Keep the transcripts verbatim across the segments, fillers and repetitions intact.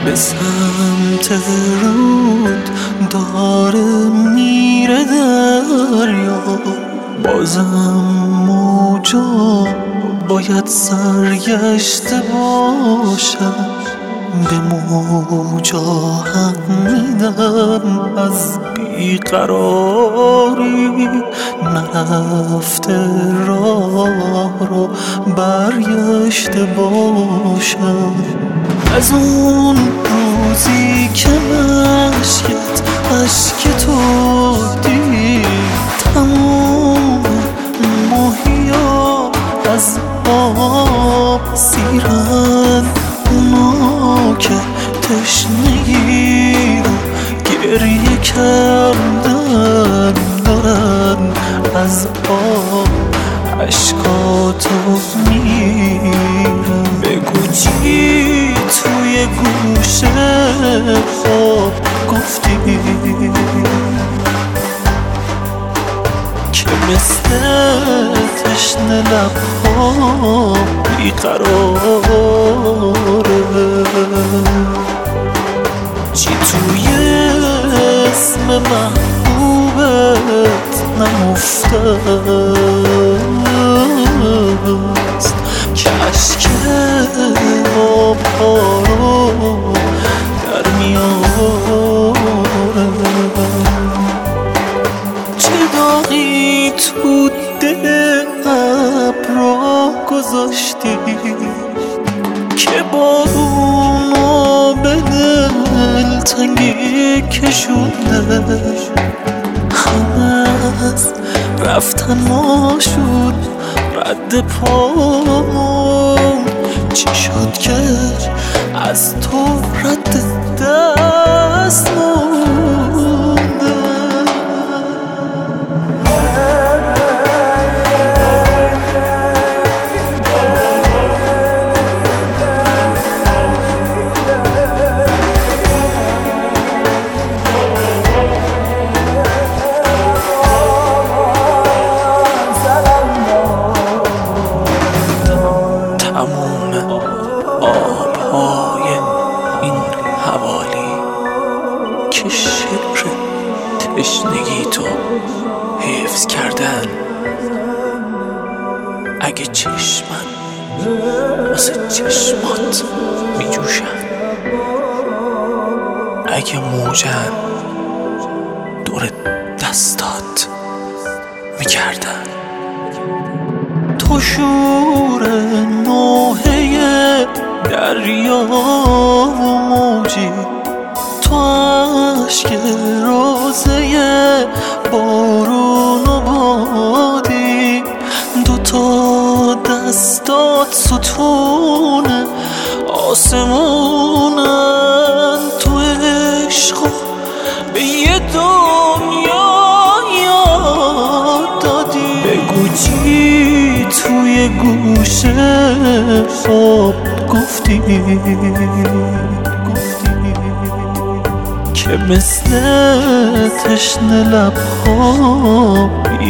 به سمت رود داره میره دریا، بازم موجا باید سرگشته باشم. به موجا هم میدم از بیقراری، نرفته راه رو برگشته باشم. از اون روزی که مشکت عشق تو دید، تمام ماهیا از آب سیرن، اونا که تشنگی رو گریه کردن دارن از آب عشقاتو میرن. بگو چی توی گوشه خواب گفتی که مثل تشنه لبها بیقراره؟ چی توی اسم محبوبت نهفتست که عشق آبها رو در میاره؟ چه داغی تو دل ابرا گذاشتی که بارونو به دلتنگی کشونده؟ همه از رفتن ما شد رد پامون، چی شد که از تو رد دست مونده؟ تموم آبهای این حوالی که شعر تشنگی تو حفظ کردن، اگه چشمن واسه چشمات می جوشن، اگه موجن دور دستات می کردن. تو شور نوحه دریا و موجی، تو عشق روزه بارون و بادی، دوتا دستات ستون آسمونن. تو عشقو به یه دنیا یاد دادی. بگو چی توی گوشه خواب گفتی که مثل تشنه لبها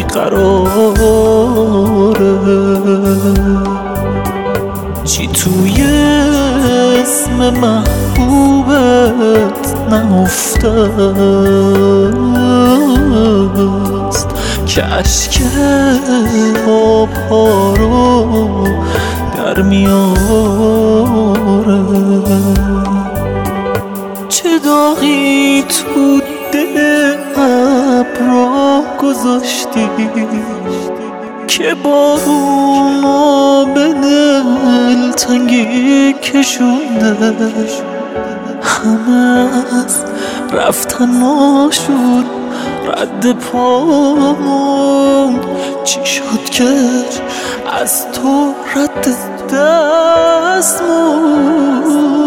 بیقراره؟ چی توی اسم محبوبت نهفتست که عشق آبها رو در میاره؟ چه داغی تو دل ابرا گذاشتی که بارونو به دلتنگی کشونده؟ همه از رفتن ما شد رد پامون، چی شد که از تو رد دست مون؟